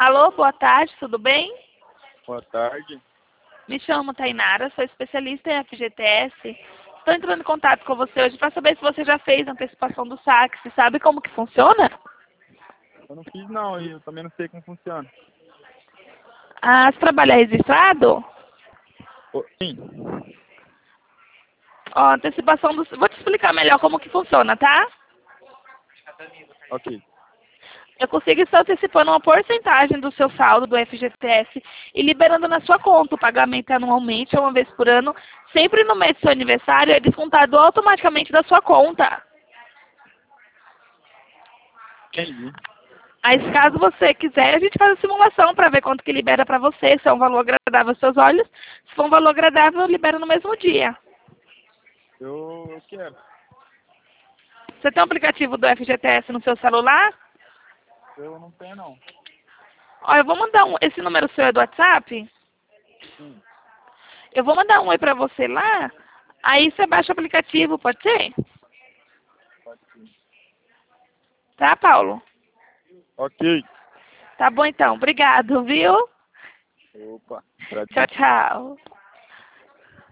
Alô, boa tarde, tudo bem? Boa tarde. Me chamo Tainara, sou especialista em FGTS. Estou entrando em contato com você hoje para saber se você já fez a antecipação do saque. Você sabe como que funciona? Eu não fiz não, e eu também não sei como funciona. Ah, você trabalha registrado? Sim. Ó, antecipação do... Vou te explicar melhor como que funciona, tá? Ok. Eu consigo estar antecipando uma porcentagem do seu saldo do FGTS e liberando na sua conta. O pagamento anualmente, uma vez por ano, sempre no mês do seu aniversário, é descontado automaticamente da sua conta. Entendi. Aí, caso você quiser, a gente faz a simulação para ver quanto que libera para você, se é um valor agradável aos seus olhos. Se for um valor agradável, libera no mesmo dia. Eu quero. Você tem um aplicativo do FGTS no seu celular? Eu não tenho não. Ó, eu vou mandar esse número seu é do WhatsApp? Sim. Eu vou mandar um oi para você lá. Aí você baixa o aplicativo, pode ser? Pode sim. Tá, Paulo? Ok. Tá bom então. Obrigado, viu? Opa. Tchau, Agradeço. tchau.